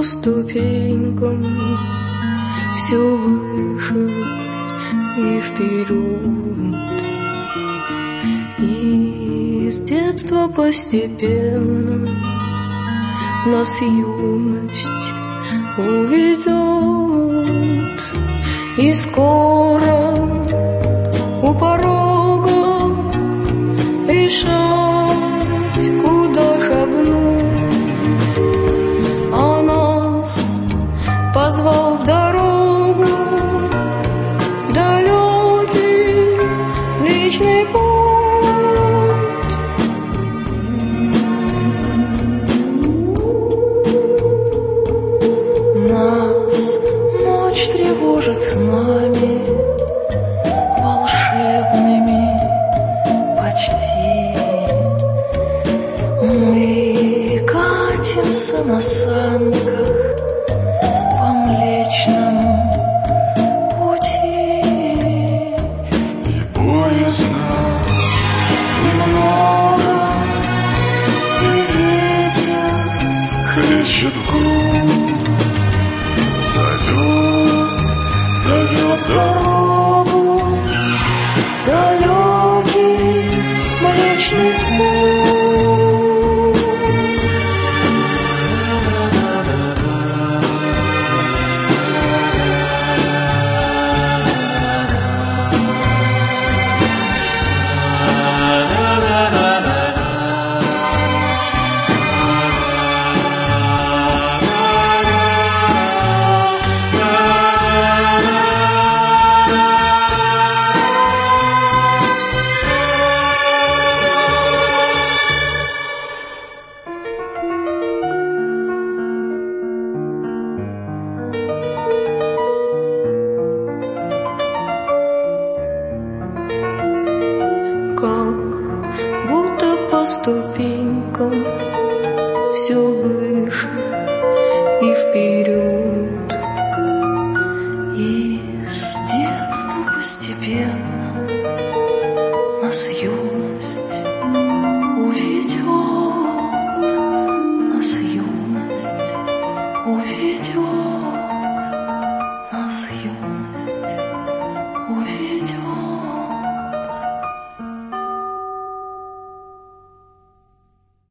по ступенькам все выше и вперед. И с детства постепенно нас юность уведет, и скоро у порога решать, куда шагнуть. А нас позвал в дорогу далекий Млечный Путь. Нас ночь тревожит с нами волшебными почти. Мы катимся на санках по Млечному пути. И боязно немного, и ветер хлещет в грудь, зовет дорогу далекий Млечный Путь. По ступенькам все выше и вперед. И с детства постепенно нас юность уведет, нас юность уведет.